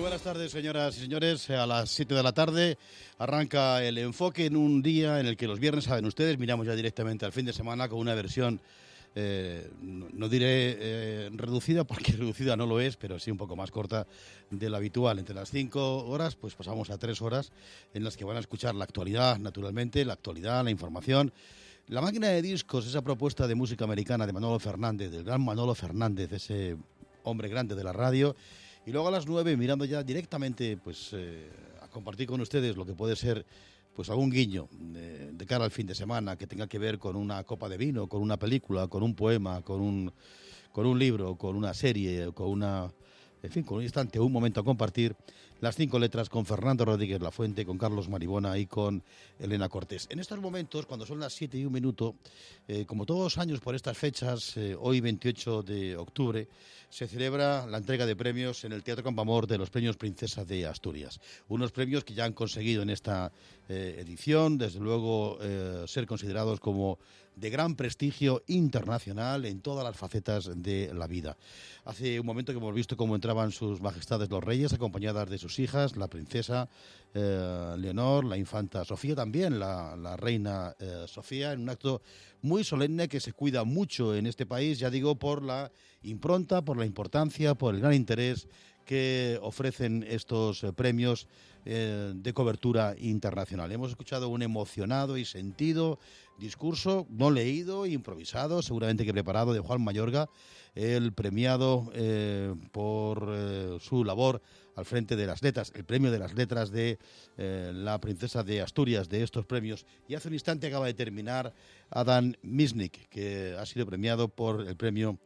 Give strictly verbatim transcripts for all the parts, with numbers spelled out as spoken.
buenas tardes, señoras y señores. A las siete de la tarde arranca el enfoque en un día en el que los viernes, saben ustedes, miramos ya directamente al fin de semana con una versión, eh, no, no diré eh, reducida, porque reducida no lo es, pero sí un poco más corta de lo habitual. Entre las cinco horas, pues pasamos a tres horas en las que van a escuchar la actualidad, naturalmente, la actualidad, la información. La máquina de discos, esa propuesta de música americana de Manolo Fernández, del gran Manolo Fernández, ese hombre grande de la radio. Y luego a las nueve, mirando ya directamente pues eh, a compartir con ustedes lo que puede ser pues algún guiño de, de cara al fin de semana que tenga que ver con una copa de vino, con una película, con un poema, con un, con un libro, con una serie, con una... En fin, con un instante, un momento a compartir. Las cinco letras con Fernando Rodríguez Lafuente, con Carlos Maribona y con Elena Cortés. En estos momentos, cuando son las siete y un minuto, eh, como todos los años por estas fechas, eh, hoy veintiocho de octubre, se celebra la entrega de premios en el Teatro Campoamor de los Premios Princesa de Asturias. Unos premios que ya han conseguido en esta eh, edición, desde luego, eh, ser considerados como de gran prestigio internacional en todas las facetas de la vida. Hace un momento que hemos visto cómo entraban sus majestades los reyes, acompañadas de sus hijas, la princesa eh, Leonor, la infanta Sofía, también la, la reina eh, Sofía, en un acto muy solemne que se cuida mucho en este país, ya digo, por la impronta, por la importancia, por el gran interés que ofrecen estos eh, premios eh, de cobertura internacional. Hemos escuchado un emocionado y sentido discurso, no leído, improvisado, seguramente que preparado, de Juan Mayorga, el premiado eh, por eh, su labor al frente de las letras, el premio de las letras de eh, la princesa de Asturias, de estos premios. Y hace un instante acaba de terminar Adam Misnik, que ha sido premiado por el premio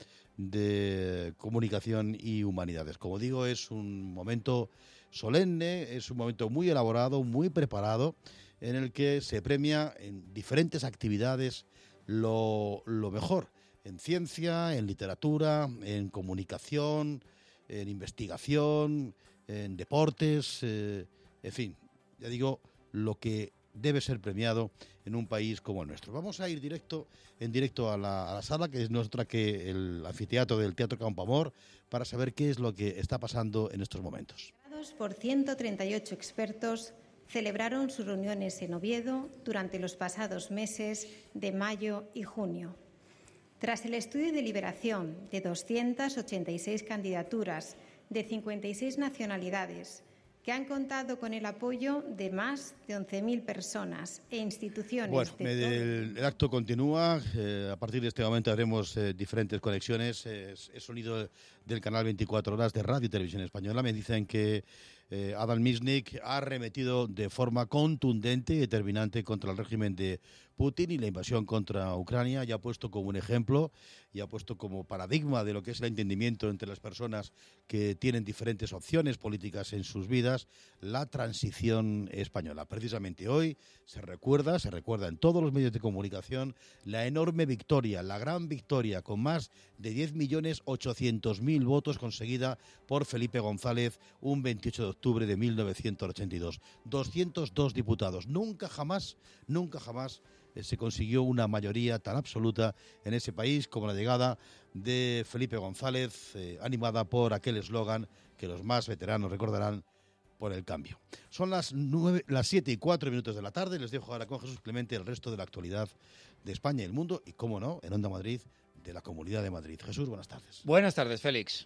de Comunicación y Humanidades. Como digo, es un momento solemne, es un momento muy elaborado, muy preparado, en el que se premia en diferentes actividades lo, lo mejor, en ciencia, en literatura, en comunicación, en investigación, en deportes, eh, en fin, ya digo, lo que debe ser premiado en un país como el nuestro. Vamos a ir directo en directo a la, a la sala, que es nuestra, que el anfiteatro del Teatro Campoamor, para saber qué es lo que está pasando en estos momentos. Por ciento treinta y ocho expertos celebraron sus reuniones en Oviedo durante los pasados meses de mayo y junio. Tras el estudio y deliberación de doscientas ochenta y seis candidaturas de cincuenta y seis nacionalidades, que han contado con el apoyo de más de once mil personas e instituciones. Bueno, de el, el acto continúa. Eh, a partir de este momento haremos eh, diferentes conexiones. Es, es sonido del canal veinticuatro horas de Radio y Televisión Española. Me dicen que eh, Adam Misnik ha arremetido de forma contundente y determinante contra el régimen de Putin y la invasión contra Ucrania, y ha puesto como un ejemplo y ha puesto como paradigma de lo que es el entendimiento entre las personas que tienen diferentes opciones políticas en sus vidas, la transición española. Precisamente hoy se recuerda, se recuerda en todos los medios de comunicación la enorme victoria, la gran victoria con más de diez millones ochocientos mil votos conseguida por Felipe González un veintiocho de octubre de mil novecientos ochenta y dos. doscientos dos diputados. Nunca jamás, nunca jamás se consiguió una mayoría tan absoluta en ese país como la llegada de Felipe González, eh, animada por aquel eslogan que los más veteranos recordarán: por el cambio. Son las, nueve, las siete y cuatro minutos de la tarde. Les dejo ahora con Jesús Clemente el resto de la actualidad de España y el mundo, y, cómo no, en Onda Madrid, de la Comunidad de Madrid. Jesús, buenas tardes. Buenas tardes, Félix.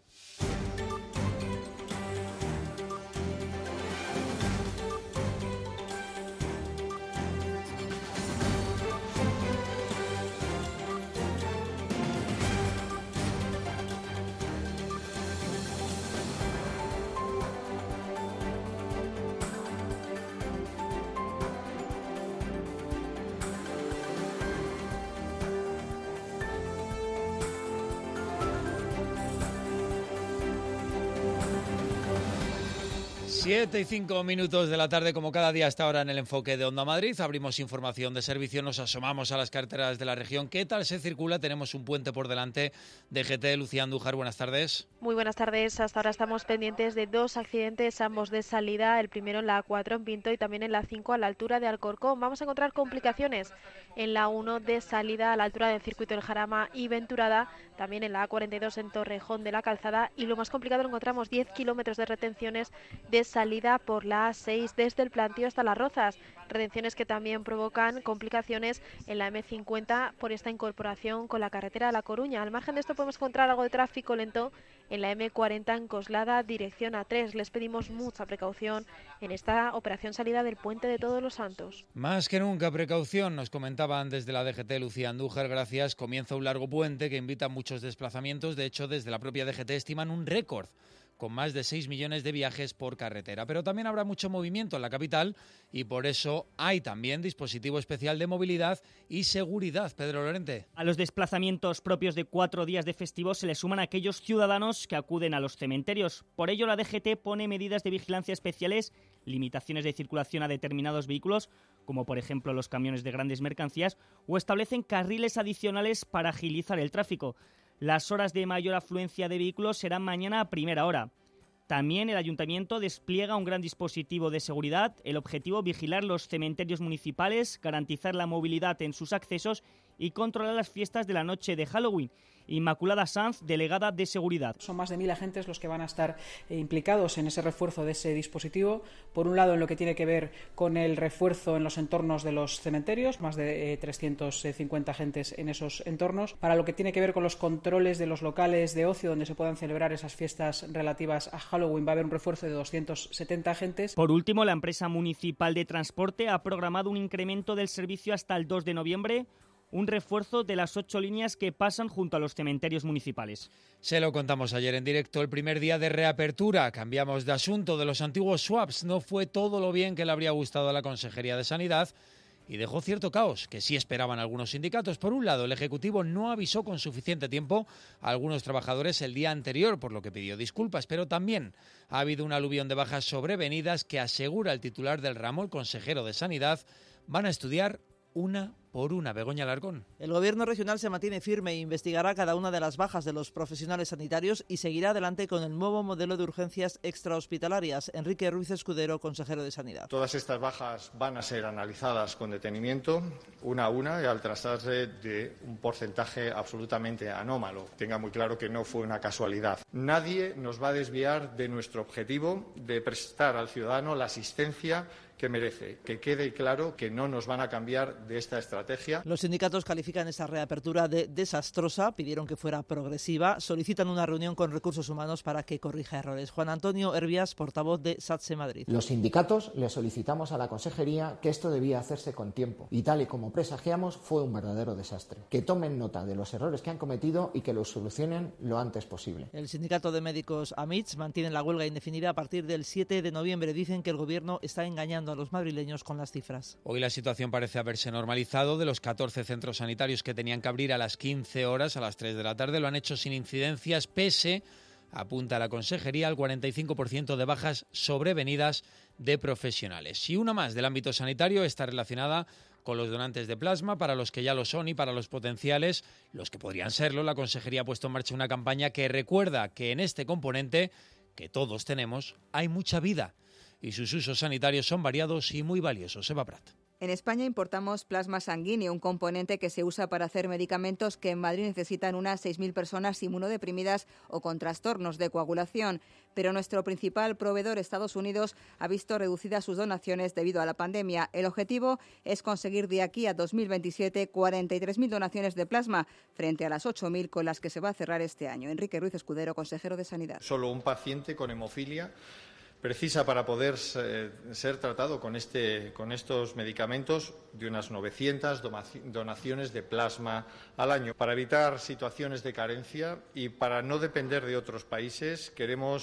Siete y cinco minutos de la tarde, como cada día hasta ahora en el Enfoque de Onda Madrid. Abrimos información de servicio, nos asomamos a las carreteras de la región. ¿Qué tal se circula? Tenemos un puente por delante. D G T, Lucía Andújar, buenas tardes. Muy buenas tardes. Hasta ahora estamos pendientes de dos accidentes, ambos de salida. El primero en la A cuatro en Pinto y también en la cinco a la altura de Alcorcón. Vamos a encontrar complicaciones en la uno de salida a la altura del Circuito del Jarama y Venturada. También en la A cuarenta y dos en Torrejón de la Calzada. Y lo más complicado lo encontramos diez kilómetros de retenciones de salida por la A seis desde el Plantío hasta Las Rozas, retenciones que también provocan complicaciones en la eme cincuenta por esta incorporación con la carretera de La Coruña. Al margen de esto podemos encontrar algo de tráfico lento en la eme cuarenta en Coslada, dirección A tres. Les pedimos mucha precaución en esta operación salida del Puente de Todos los Santos. Más que nunca precaución, nos comentaban desde la D G T, Lucía Andújar, gracias. Comienza un largo puente que invita a muchos desplazamientos. De hecho, desde la propia D G T estiman un récord, con más de seis millones de viajes por carretera. Pero también habrá mucho movimiento en la capital y por eso hay también dispositivo especial de movilidad y seguridad. Pedro Lorente. A los desplazamientos propios de cuatro días de festivo se le suman aquellos ciudadanos que acuden a los cementerios. Por ello, la D G T pone medidas de vigilancia especiales, limitaciones de circulación a determinados vehículos, como por ejemplo los camiones de grandes mercancías, o establecen carriles adicionales para agilizar el tráfico. Las horas de mayor afluencia de vehículos serán mañana a primera hora. También el Ayuntamiento despliega un gran dispositivo de seguridad. El objetivo, vigilar los cementerios municipales, garantizar la movilidad en sus accesos y controlar las fiestas de la noche de Halloween. Inmaculada Sanz, delegada de Seguridad. Son más de mil agentes los que van a estar eh, implicados en ese refuerzo de ese dispositivo. Por un lado, en lo que tiene que ver con el refuerzo en los entornos de los cementerios, más de eh, trescientos cincuenta agentes en esos entornos. Para lo que tiene que ver con los controles de los locales de ocio donde se puedan celebrar esas fiestas relativas a Halloween, va a haber un refuerzo de doscientos setenta agentes. Por último, la empresa municipal de transporte ha programado un incremento del servicio hasta el dos de noviembre. Un refuerzo de las ocho líneas que pasan junto a los cementerios municipales. Se lo contamos ayer en directo, el primer día de reapertura. Cambiamos de asunto. De los antiguos swaps no fue todo lo bien que le habría gustado a la Consejería de Sanidad y dejó cierto caos, que sí esperaban algunos sindicatos. Por un lado, el Ejecutivo no avisó con suficiente tiempo a algunos trabajadores el día anterior, por lo que pidió disculpas, pero también ha habido un aluvión de bajas sobrevenidas que, asegura el titular del ramo, el consejero de Sanidad, van a estudiar una por una. Begoña Alarcón. El Gobierno regional se mantiene firme e investigará cada una de las bajas de los profesionales sanitarios y seguirá adelante con el nuevo modelo de urgencias extrahospitalarias. Enrique Ruiz Escudero, consejero de Sanidad. Todas estas bajas van a ser analizadas con detenimiento, una a una, y al tratarse de un porcentaje absolutamente anómalo. Tenga muy claro que no fue una casualidad. Nadie nos va a desviar de nuestro objetivo de prestar al ciudadano la asistencia que merece. Que quede claro que no nos van a cambiar de esta estrategia. Los sindicatos califican esta reapertura de desastrosa, pidieron que fuera progresiva, solicitan una reunión con Recursos Humanos para que corrija errores. Juan Antonio Hervías, portavoz de SATSE Madrid. Los sindicatos le solicitamos a la Consejería que esto debía hacerse con tiempo y tal y como presagiamos fue un verdadero desastre. Que tomen nota de los errores que han cometido y que los solucionen lo antes posible. El sindicato de médicos AMITS mantiene la huelga indefinida a partir del siete de noviembre. Dicen que el Gobierno está engañando a los madrileños con las cifras. Hoy la situación parece haberse normalizado. De los catorce centros sanitarios que tenían que abrir a las quince horas, a las tres de la tarde, lo han hecho sin incidencias, pese, apunta la Consejería, al cuarenta y cinco por ciento de bajas sobrevenidas de profesionales. Y una más del ámbito sanitario está relacionada con los donantes de plasma, para los que ya lo son y para los potenciales, los que podrían serlo. La Consejería ha puesto en marcha una campaña que recuerda que en este componente, que todos tenemos, hay mucha vida y sus usos sanitarios son variados y muy valiosos. Eva Prat. En España importamos plasma sanguíneo, un componente que se usa para hacer medicamentos que en Madrid necesitan unas seis mil personas inmunodeprimidas o con trastornos de coagulación. Pero nuestro principal proveedor, Estados Unidos, ha visto reducidas sus donaciones debido a la pandemia. El objetivo es conseguir de aquí a dos mil veintisiete cuarenta y tres mil donaciones de plasma, frente a las ocho mil con las que se va a cerrar este año. Enrique Ruiz Escudero, consejero de Sanidad. Solo un paciente con hemofilia precisa, para poder eh, ser tratado con, este, con estos medicamentos, de unas novecientas donaciones de plasma al año. Para evitar situaciones de carencia y para no depender de otros países, queremos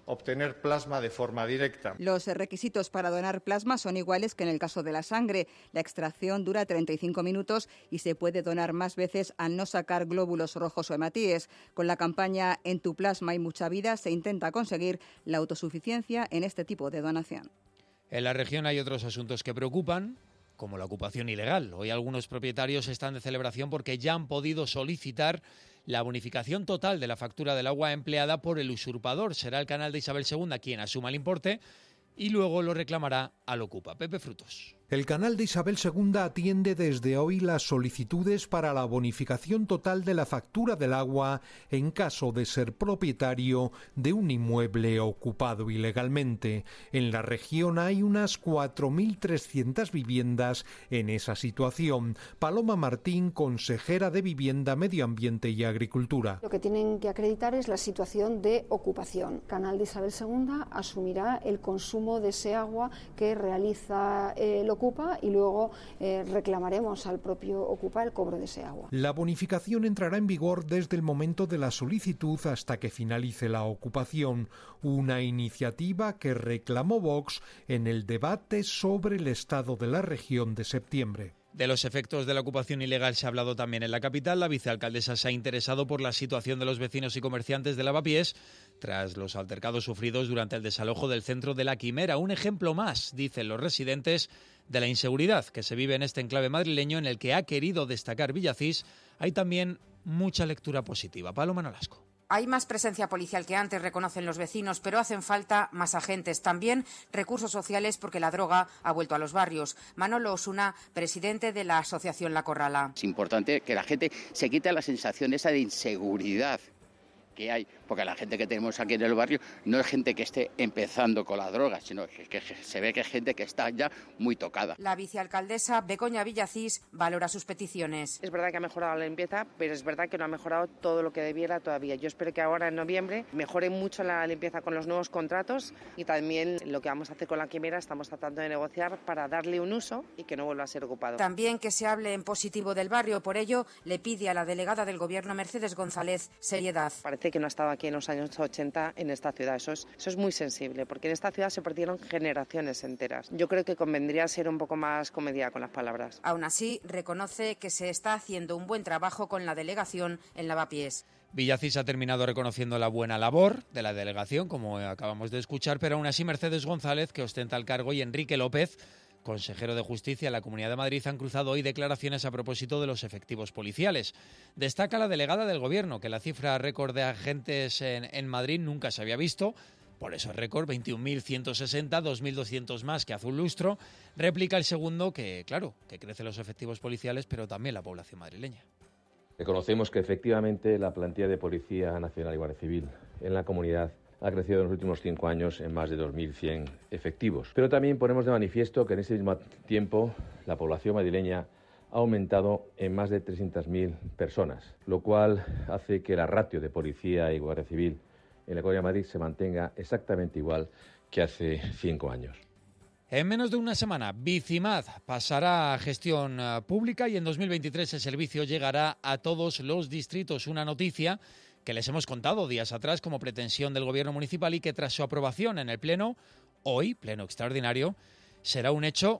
obtener plasma de forma directa. Los requisitos para donar plasma son iguales que en el caso de la sangre. La extracción dura treinta y cinco minutos y se puede donar más veces al no sacar glóbulos rojos o hematíes. Con la campaña En tu plasma hay mucha vida se intenta conseguir la autosuficiencia en este tipo de donación. En la región hay otros asuntos que preocupan, como la ocupación ilegal. Hoy algunos propietarios están de celebración porque ya han podido solicitar la bonificación total de la factura del agua empleada por el usurpador. Será el canal de Isabel segunda quien asuma el importe y luego lo reclamará al Ocupa. Pepe Frutos. El canal de Isabel segunda atiende desde hoy las solicitudes para la bonificación total de la factura del agua en caso de ser propietario de un inmueble ocupado ilegalmente. En la región hay unas cuatro mil trescientas viviendas en esa situación. Paloma Martín, consejera de Vivienda, Medio Ambiente y Agricultura. Lo que tienen que acreditar es la situación de ocupación. Canal de Isabel segunda asumirá el consumo de ese agua que realiza el Ocupa y luego eh, reclamaremos al propio Ocupa el cobro de ese agua. La bonificación entrará en vigor desde el momento de la solicitud hasta que finalice la ocupación, una iniciativa que reclamó Vox en el debate sobre el estado de la región de septiembre. De los efectos de la ocupación ilegal se ha hablado también en la capital. La vicealcaldesa se ha interesado por la situación de los vecinos y comerciantes de Lavapiés tras los altercados sufridos durante el desalojo del centro de La Quimera. Un ejemplo más, dicen los residentes, de la inseguridad que se vive en este enclave madrileño en el que ha querido destacar Villacís. Hay también mucha lectura positiva. Paloma Nolasco. Hay más presencia policial que antes, reconocen los vecinos, pero hacen falta más agentes. También recursos sociales porque la droga ha vuelto a los barrios. Manolo Osuna, presidente de la asociación La Corrala. Es importante que la gente se quite la sensación esa de inseguridad que hay, porque la gente que tenemos aquí en el barrio no es gente que esté empezando con la droga, sino que, que se ve que es gente que está ya muy tocada. La vicealcaldesa Begoña Villacís valora sus peticiones. Es verdad que ha mejorado la limpieza, pero es verdad que no ha mejorado todo lo que debiera todavía. Yo espero que ahora en noviembre mejore mucho la limpieza con los nuevos contratos y también lo que vamos a hacer con La Quimera, estamos tratando de negociar para darle un uso y que no vuelva a ser ocupado. También que se hable en positivo del barrio, por ello le pide a la delegada del Gobierno Mercedes González seriedad. Parece que no ha estado aquí en los años ochenta en esta ciudad. Eso es, eso es muy sensible, porque en esta ciudad se perdieron generaciones enteras. Yo creo que convendría ser un poco más comedida con las palabras. Aún así, reconoce que se está haciendo un buen trabajo con la delegación en Lavapiés. Villacís ha terminado reconociendo la buena labor de la delegación, como acabamos de escuchar, pero aún así Mercedes González, que ostenta el cargo, y Enrique López, consejero de Justicia de la Comunidad de Madrid, han cruzado hoy declaraciones a propósito de los efectivos policiales. Destaca la delegada del Gobierno que la cifra récord de agentes en, en Madrid nunca se había visto. Por eso el récord, veintiún mil ciento sesenta, dos mil doscientos más que hace un lustro. Replica el segundo que, claro, que crecen los efectivos policiales, pero también la población madrileña. Reconocemos que efectivamente la plantilla de Policía Nacional y Guardia Civil en la comunidad ha crecido en los últimos cinco años en más de dos mil cien efectivos. Pero también ponemos de manifiesto que en ese mismo tiempo la población madrileña ha aumentado en más de trescientas mil personas, lo cual hace que la ratio de policía y guardia civil en la Comunidad de Madrid se mantenga exactamente igual que hace cinco años. En menos de una semana, Bicimad pasará a gestión pública y en dos mil veintitrés el servicio llegará a todos los distritos. Una noticia que les hemos contado días atrás como pretensión del Gobierno municipal y que tras su aprobación en el Pleno, hoy, Pleno extraordinario, será un hecho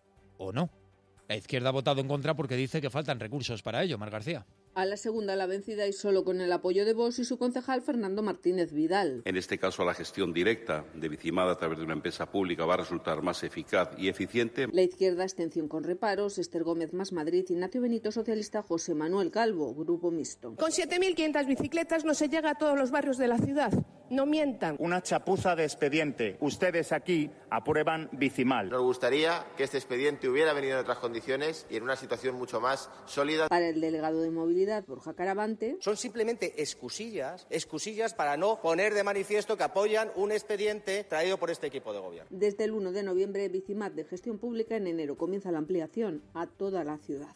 o no. La izquierda ha votado en contra porque dice que faltan recursos para ello. Mar García. A la segunda la vencida y solo con el apoyo de Vox y su concejal Fernando Martínez Vidal. En este caso, la gestión directa de Bicimad a través de una empresa pública va a resultar más eficaz y eficiente. La izquierda, abstención con reparos, Esther Gómez Más Madrid, Ignacio Benito Socialista, José Manuel Calvo, Grupo Mixto. Con siete mil quinientas bicicletas no se llega a todos los barrios de la ciudad. No mientan. Una chapuza de expediente. Ustedes aquí aprueban Bicimal. Nos gustaría que este expediente hubiera venido en otras condiciones y en una situación mucho más sólida. Para el delegado de movilidad, Borja Caravante. Son simplemente excusillas, excusillas para no poner de manifiesto que apoyan un expediente traído por este equipo de gobierno. Desde el uno de noviembre, Bicimad de gestión pública, en enero comienza la ampliación a toda la ciudad.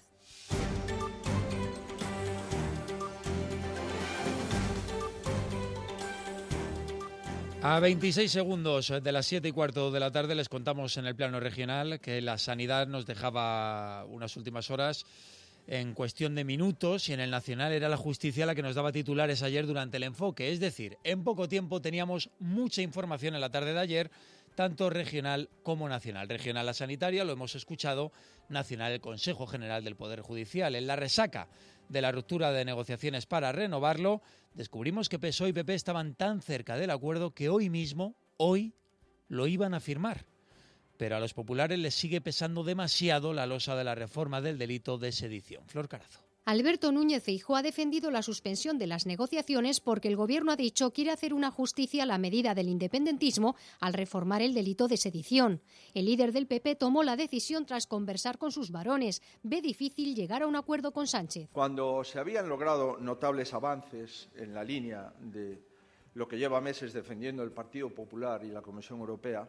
A veintiséis segundos de las siete y cuarto de la tarde les contamos en el plano regional que la sanidad nos dejaba unas últimas horas en cuestión de minutos y en el Nacional era la justicia la que nos daba titulares ayer durante el enfoque. Es decir, en poco tiempo teníamos mucha información en la tarde de ayer, tanto regional como nacional. Regional la sanitaria, lo hemos escuchado, nacional el Consejo General del Poder Judicial. En la resaca de la ruptura de negociaciones para renovarlo, descubrimos que P S O E y P P estaban tan cerca del acuerdo que hoy mismo, hoy, lo iban a firmar. Pero a los populares les sigue pesando demasiado la losa de la reforma del delito de sedición. Flor Carazo. Alberto Núñez Feijóo ha defendido la suspensión de las negociaciones porque el Gobierno ha dicho quiere hacer una justicia a la medida del independentismo al reformar el delito de sedición. El líder del P P tomó la decisión tras conversar con sus varones. Ve difícil llegar a un acuerdo con Sánchez. Cuando se habían logrado notables avances en la línea de lo que lleva meses defendiendo el Partido Popular y la Comisión Europea,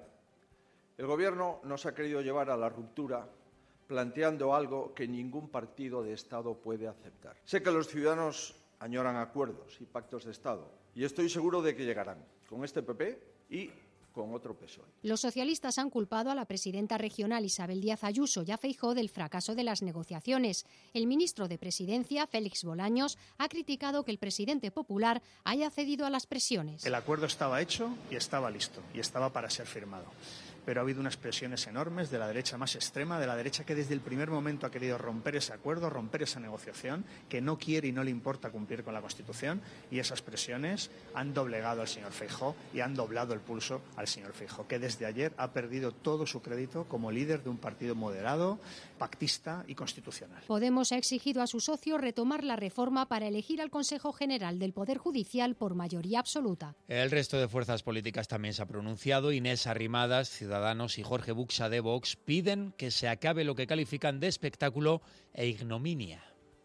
el Gobierno nos ha querido llevar a la ruptura planteando algo que ningún partido de Estado puede aceptar. Sé que los ciudadanos añoran acuerdos y pactos de Estado y estoy seguro de que llegarán con este P P y con otro P S O E. Los socialistas han culpado a la presidenta regional Isabel Díaz Ayuso y a Feijóo del fracaso de las negociaciones. El ministro de Presidencia, Félix Bolaños, ha criticado que el presidente popular haya cedido a las presiones. El acuerdo estaba hecho y estaba listo y estaba para ser firmado. Pero ha habido unas presiones enormes de la derecha más extrema, de la derecha que desde el primer momento ha querido romper ese acuerdo, romper esa negociación, que no quiere y no le importa cumplir con la Constitución, y esas presiones han doblegado al señor Feijóo y han doblado el pulso al señor Feijóo, que desde ayer ha perdido todo su crédito como líder de un partido moderado, pactista y constitucional. Podemos ha exigido a su socio retomar la reforma para elegir al Consejo General del Poder Judicial por mayoría absoluta. El resto de fuerzas políticas también se ha pronunciado. Inés Arrimadas, Ciudadanos, y Jorge Buxa de Vox piden que se acabe lo que califican de espectáculo e ignominia.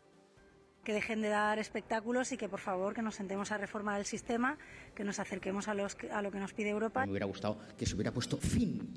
Que dejen de dar espectáculos y que por favor que nos sentemos a reformar el sistema, que nos acerquemos a, los, a lo que nos pide Europa. Me hubiera gustado que se hubiera puesto fin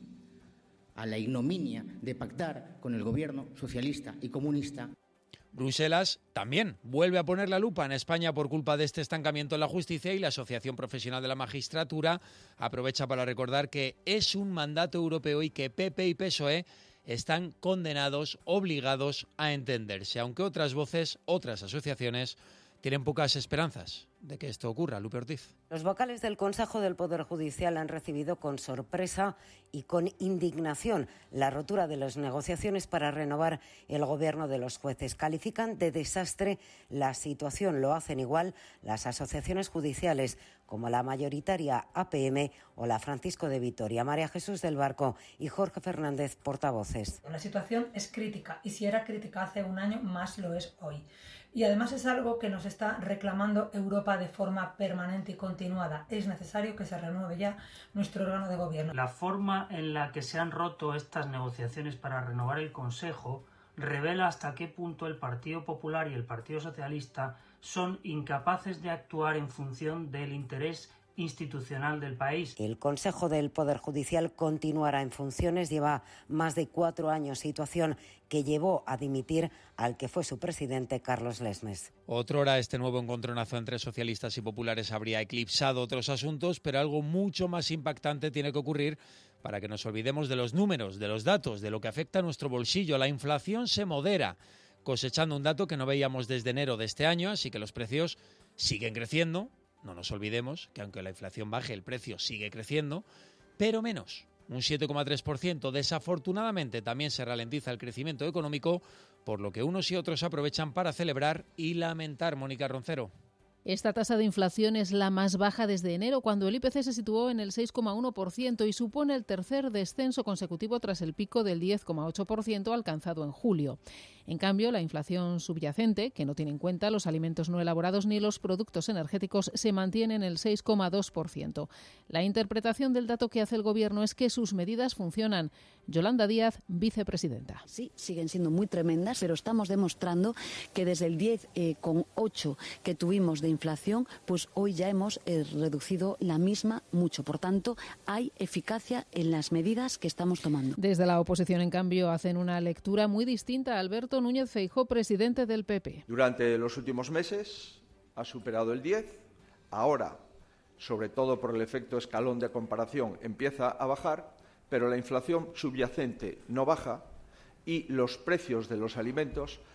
a la ignominia de pactar con el gobierno socialista y comunista. Bruselas también vuelve a poner la lupa en España por culpa de este estancamiento en la justicia y la Asociación Profesional de la Magistratura aprovecha para recordar que es un mandato europeo y que P P y P S O E están condenados, obligados a entenderse, aunque otras voces, otras asociaciones tienen pocas esperanzas de que esto ocurra. Lupe Ortiz. Los vocales del Consejo del Poder Judicial han recibido con sorpresa y con indignación la rotura de las negociaciones para renovar el gobierno de los jueces. Califican de desastre la situación. Lo hacen igual las asociaciones judiciales como la mayoritaria A P M o la Francisco de Vitoria. María Jesús del Barco y Jorge Fernández, portavoces. La situación es crítica y si era crítica hace un año, más lo es hoy. Y además es algo que nos está reclamando Europa de forma permanente y continuada. Es necesario que se renueve ya nuestro órgano de gobierno. La forma en la que se han roto estas negociaciones para renovar el Consejo revela hasta qué punto el Partido Popular y el Partido Socialista son incapaces de actuar en función del interés institucional del país. El Consejo del Poder Judicial continuará en funciones. Lleva más de cuatro años, situación que llevó a dimitir al que fue su presidente, Carlos Lesmes. Otrora este nuevo encontronazo entre socialistas y populares habría eclipsado otros asuntos, pero algo mucho más impactante tiene que ocurrir para que nos olvidemos de los números, de los datos, de lo que afecta a nuestro bolsillo. La inflación se modera, cosechando un dato que no veíamos desde enero de este año, así que los precios siguen creciendo. No nos olvidemos que aunque la inflación baje, el precio sigue creciendo, pero menos, un siete coma tres por ciento. Desafortunadamente también se ralentiza el crecimiento económico, por lo que unos y otros aprovechan para celebrar y lamentar. Mónica Roncero. Esta tasa de inflación es la más baja desde enero, cuando el I P C se situó en el seis coma uno por ciento y supone el tercer descenso consecutivo tras el pico del diez coma ocho por ciento alcanzado en julio. En cambio, la inflación subyacente, que no tiene en cuenta los alimentos no elaborados ni los productos energéticos, se mantiene en el seis coma dos por ciento. La interpretación del dato que hace el Gobierno es que sus medidas funcionan. Yolanda Díaz, vicepresidenta. Sí, siguen siendo muy tremendas, pero estamos demostrando que desde el diez coma ocho que tuvimos de inflación, pues hoy ya hemos eh, reducido la misma mucho. Por tanto, hay eficacia en las medidas que estamos tomando. Desde la oposición, en cambio, hacen una lectura muy distinta. Alberto Núñez Feijóo, presidente del P P. Durante los últimos meses ha superado el diez, ahora, sobre todo por el efecto escalón de comparación, empieza a bajar, pero la inflación subyacente no baja y los precios de los alimentos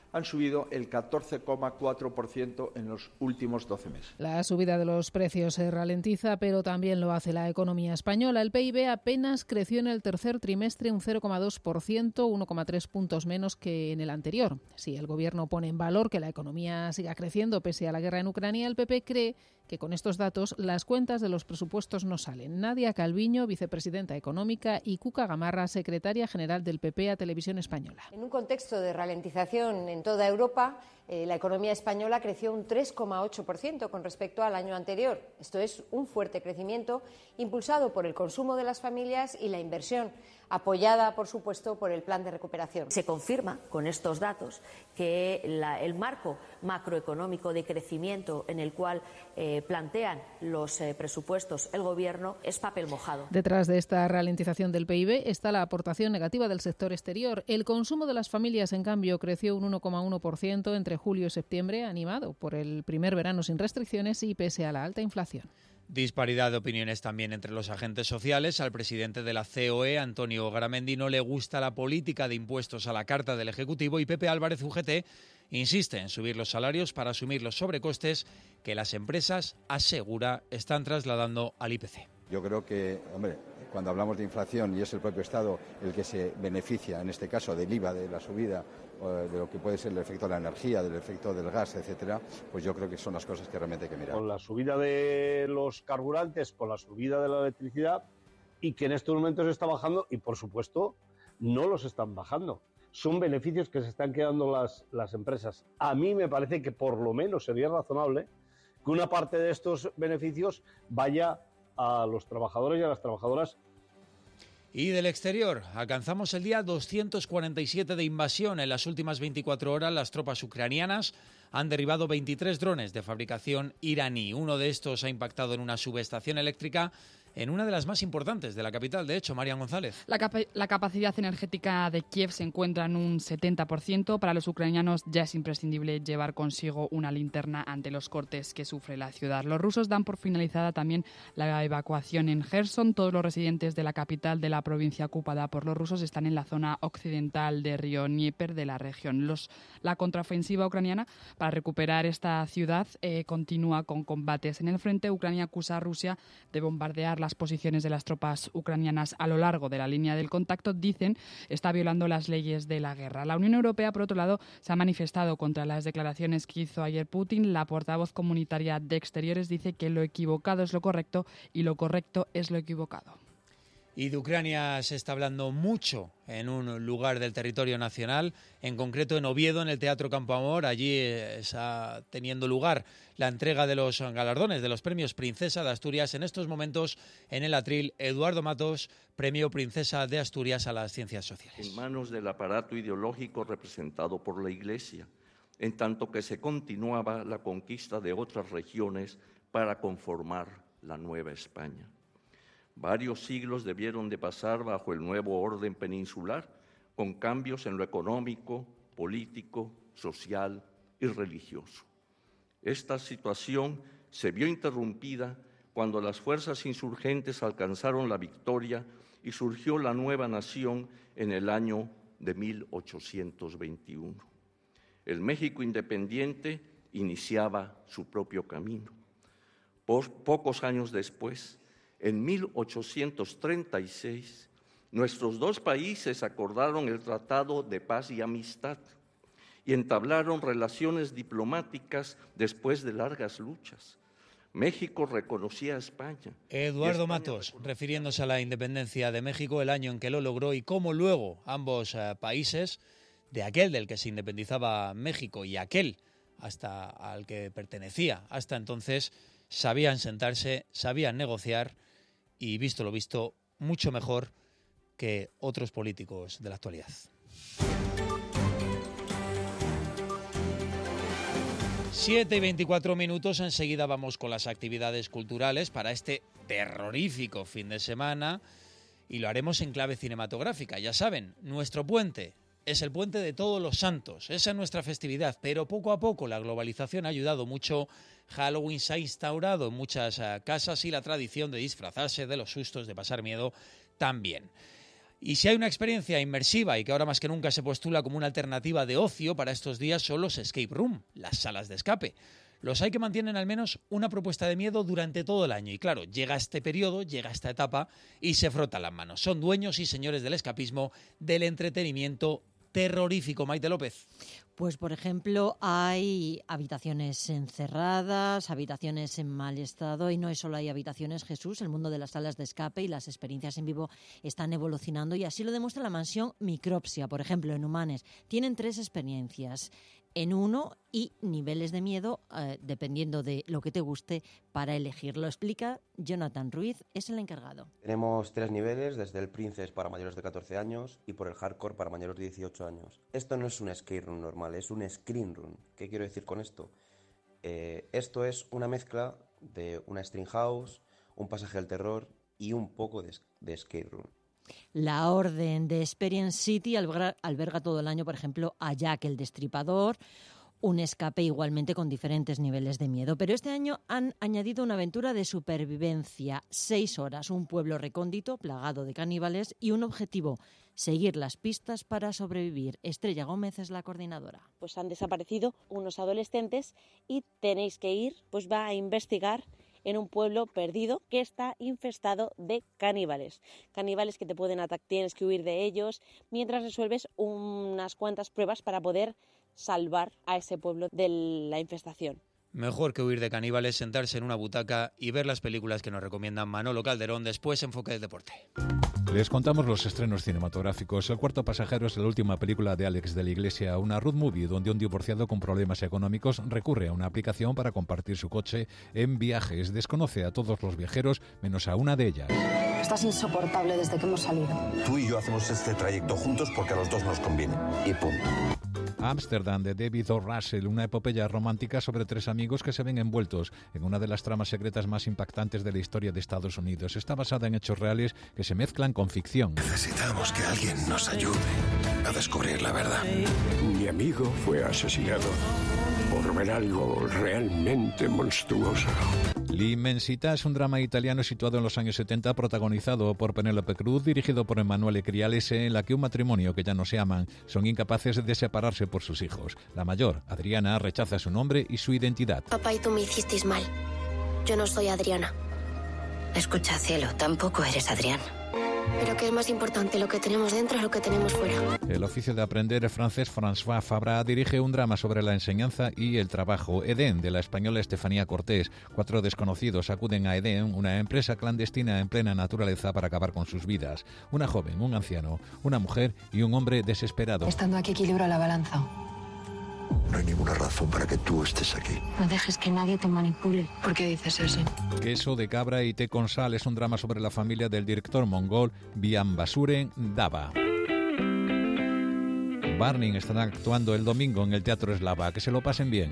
han subido el catorce coma cuatro por ciento en los últimos doce meses. La subida de los precios se ralentiza, pero también lo hace la economía española. El P I B apenas creció en el tercer trimestre un cero coma dos por ciento, uno coma tres puntos menos que en el anterior. Si el Gobierno pone en valor que la economía siga creciendo pese a la guerra en Ucrania, el P P cree que con estos datos las cuentas de los presupuestos no salen. Nadia Calviño, vicepresidenta económica, y Cuca Gamarra, secretaria general del P P a Televisión Española. En un contexto de ralentización en toda Europa, eh, la economía española creció un tres coma ocho por ciento con respecto al año anterior. Esto es un fuerte crecimiento impulsado por el consumo de las familias y la inversión, apoyada, por supuesto, por el plan de recuperación. Se confirma con estos datos que la, el marco macroeconómico de crecimiento en el cual eh, plantean los eh, presupuestos el Gobierno es papel mojado. Detrás de esta ralentización del P I B está la aportación negativa del sector exterior. El consumo de las familias, en cambio, creció un uno coma uno por ciento entre julio y septiembre, animado por el primer verano sin restricciones y pese a la alta inflación. Disparidad de opiniones también entre los agentes sociales. Al presidente de la C O E, Antonio Garamendi, no le gusta la política de impuestos a la carta del Ejecutivo y Pepe Álvarez, U G T, insiste en subir los salarios para asumir los sobrecostes que las empresas, asegura, están trasladando al I P C. Yo creo que, hombre, cuando hablamos de inflación y es el propio Estado el que se beneficia, en este caso del I V A, de la subida, de lo que puede ser el efecto de la energía, del efecto del gas, etcétera, pues yo creo que son las cosas que realmente hay que mirar. Con la subida de los carburantes, con la subida de la electricidad, y que en estos momentos está bajando, y por supuesto no los están bajando. Son beneficios que se están quedando las, las empresas. A mí me parece que por lo menos sería razonable que una parte de estos beneficios vaya a los trabajadores y a las trabajadoras. Y del exterior, alcanzamos el día doscientos cuarenta y siete de invasión. En las últimas veinticuatro horas, las tropas ucranianas han derribado veintitrés drones de fabricación iraní. Uno de estos ha impactado en una subestación eléctrica en una de las más importantes de la capital. De hecho, Marian González. La, capa- la capacidad energética de Kiev se encuentra en un setenta por ciento. Para los ucranianos ya es imprescindible llevar consigo una linterna ante los cortes que sufre la ciudad. Los rusos dan por finalizada también la evacuación en Gerson. Todos los residentes de la capital de la provincia ocupada por los rusos están en la zona occidental de río Dnieper de la región. Los, la contraofensiva ucraniana para recuperar esta ciudad eh, continúa con combates en el frente. Ucrania acusa a Rusia de bombardear la las posiciones de las tropas ucranianas a lo largo de la línea del contacto, dicen, está violando las leyes de la guerra. La Unión Europea, por otro lado, se ha manifestado contra las declaraciones que hizo ayer Putin. La portavoz comunitaria de Exteriores dice que lo equivocado es lo correcto y lo correcto es lo equivocado. Y de Ucrania se está hablando mucho en un lugar del territorio nacional, en concreto en Oviedo, en el Teatro Campo Amor. Allí está teniendo lugar la entrega de los galardones, de los premios Princesa de Asturias. En estos momentos, en el atril, Eduardo Matos, premio Princesa de Asturias a las Ciencias Sociales. En manos del aparato ideológico representado por la Iglesia, en tanto que se continuaba la conquista de otras regiones para conformar la nueva España. Varios siglos debieron de pasar bajo el nuevo orden peninsular, con cambios en lo económico, político, social y religioso. Esta situación se vio interrumpida cuando las fuerzas insurgentes alcanzaron la victoria y surgió la nueva nación en el año de mil ochocientos veintiuno. El México independiente iniciaba su propio camino. Por pocos años después, en mil ochocientos treinta y seis, nuestros dos países acordaron el Tratado de Paz y Amistad y entablaron relaciones diplomáticas después de largas luchas. México reconocía a España. Eduardo España Matos, reconoció... refiriéndose a la independencia de México, el año en que lo logró y cómo luego ambos uh, países, de aquel del que se independizaba México y aquel hasta al que pertenecía hasta entonces, sabían sentarse, sabían negociar y, visto lo visto, mucho mejor que otros políticos de la actualidad. siete y veinticuatro minutos, enseguida vamos con las actividades culturales para este terrorífico fin de semana y lo haremos en clave cinematográfica. Ya saben, nuestro puente es el puente de Todos los Santos, esa es nuestra festividad, pero poco a poco la globalización ha ayudado mucho. Halloween se ha instaurado en muchas uh, casas y la tradición de disfrazarse, de los sustos, de pasar miedo también. Y si hay una experiencia inmersiva y que ahora más que nunca se postula como una alternativa de ocio para estos días son los escape room, las salas de escape. Los hay que mantienen al menos una propuesta de miedo durante todo el año. Y claro, llega este periodo, llega esta etapa y se frotan las manos. Son dueños y señores del escapismo, del entretenimiento terrorífico. Maite López. Pues, por ejemplo, hay habitaciones encerradas, habitaciones en mal estado, y no solo hay habitaciones, Jesús, el mundo de las salas de escape y las experiencias en vivo están evolucionando, y así lo demuestra la mansión Micropsia, por ejemplo, en Humanes. Tienen tres experiencias en uno y niveles de miedo, eh, dependiendo de lo que te guste, para elegir. Lo explica Jonathan Ruiz, es el encargado. Tenemos tres niveles, desde el Princess para mayores de catorce años y por el Hardcore para mayores de dieciocho años. Esto no es un escape room normal, es un screen room. ¿Qué quiero decir con esto? Eh, esto es una mezcla de una string house, un pasaje al terror y un poco de, de escape room. La orden de Experience City alberga, alberga todo el año, por ejemplo, a Jack el Destripador, un escape igualmente con diferentes niveles de miedo. Pero este año han añadido una aventura de supervivencia, seis horas, un pueblo recóndito, plagado de caníbales y un objetivo, seguir las pistas para sobrevivir. Estrella Gómez es la coordinadora. Pues han desaparecido unos adolescentes y tenéis que ir, pues va a investigar en un pueblo perdido que está infestado de caníbales. Caníbales que te pueden atacar, tienes que huir de ellos, mientras resuelves unas cuantas pruebas para poder salvar a ese pueblo de la infestación. Mejor que huir de caníbales, sentarse en una butaca y ver las películas que nos recomiendan Manolo Calderón. Después, Enfoque del Deporte. Les contamos los estrenos cinematográficos. El cuarto pasajero es la última película de Alex de la Iglesia, una road movie donde un divorciado con problemas económicos recurre a una aplicación para compartir su coche en viajes. Desconoce a todos los viajeros, menos a una de ellas. Estás insoportable desde que hemos salido. Tú y yo hacemos este trayecto juntos porque a los dos nos conviene. Y punto. Ámsterdam, de David O. Russell, una epopeya romántica sobre tres amigos que se ven envueltos en una de las tramas secretas más impactantes de la historia de Estados Unidos. Está basada en hechos reales que se mezclan con ficción. Necesitamos que alguien nos ayude a descubrir la verdad. Mi amigo fue asesinado por ver algo realmente monstruoso. L'Immensità es un drama italiano situado en los años setenta, protagonizado por Penélope Cruz, dirigido por Emanuele Crialese, en la que un matrimonio que ya no se aman son incapaces de separarse por sus hijos. La mayor, Adriana, rechaza su nombre y su identidad. Papá y tú me hicisteis mal. Yo no soy Adriana. Escucha, cielo, tampoco eres Adrián. Pero que es más importante lo que tenemos dentro o lo que tenemos fuera. El oficio de aprender el francés François Fabra dirige un drama sobre la enseñanza y el trabajo. Edén, de la española Estefanía Cortés. Cuatro desconocidos acuden a Edén, una empresa clandestina en plena naturaleza, para acabar con sus vidas. Una joven, un anciano, una mujer y un hombre desesperado. Estando aquí equilibro la balanza. No hay ninguna razón para que tú estés aquí. No dejes que nadie te manipule. ¿Por qué dices eso? Queso de cabra y té con sal es un drama sobre la familia del director mongol Biambasuren Dava. Barney estará actuando el domingo en el Teatro Eslava. Que se lo pasen bien.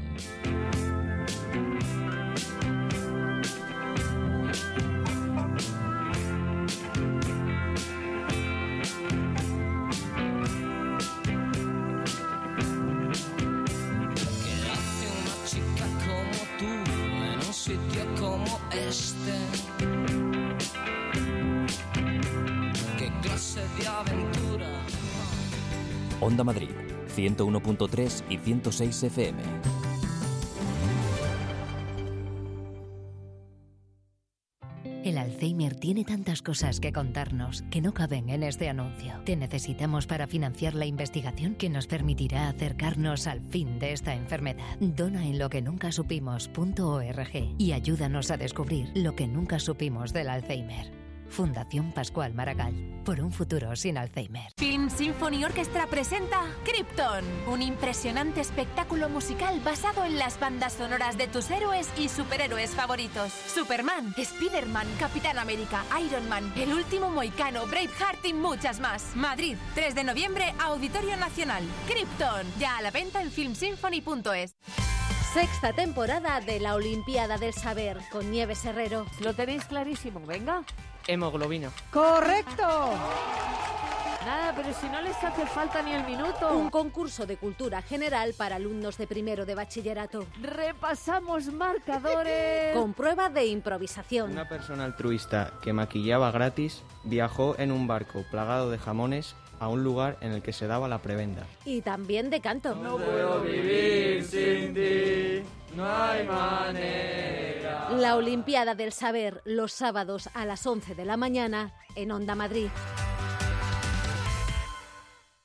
Onda Madrid, ciento uno punto tres y ciento seis F M. El Alzheimer tiene tantas cosas que contarnos que no caben en este anuncio. Te necesitamos para financiar la investigación que nos permitirá acercarnos al fin de esta enfermedad. Dona en lo que nunca supimos punto org y ayúdanos a descubrir lo que nunca supimos del Alzheimer. Fundación Pascual Maragall, por un futuro sin Alzheimer. Film Symphony Orchestra presenta Krypton, un impresionante espectáculo musical basado en las bandas sonoras de tus héroes y superhéroes favoritos. Superman, Spiderman, Capitán América, Iron Man, El Último Mohicano, Braveheart y muchas más. Madrid, tres de noviembre, Auditorio Nacional. Krypton, ya a la venta en film symphony punto es. Sexta temporada de la Olimpiada del Saber con Nieves Herrero. Lo tenéis clarísimo, venga. Hemoglobina. ¡Correcto! Nada, pero si no les hace falta ni el minuto. Un concurso de cultura general para alumnos de primero de bachillerato. Repasamos marcadores. Con prueba de improvisación. Una persona altruista que maquillaba gratis viajó en un barco plagado de jamones a un lugar en el que se daba la prebenda. Y también de canto. No puedo vivir sin ti, no hay manera. La Olimpiada del Saber, los sábados a las once de la mañana en Onda Madrid.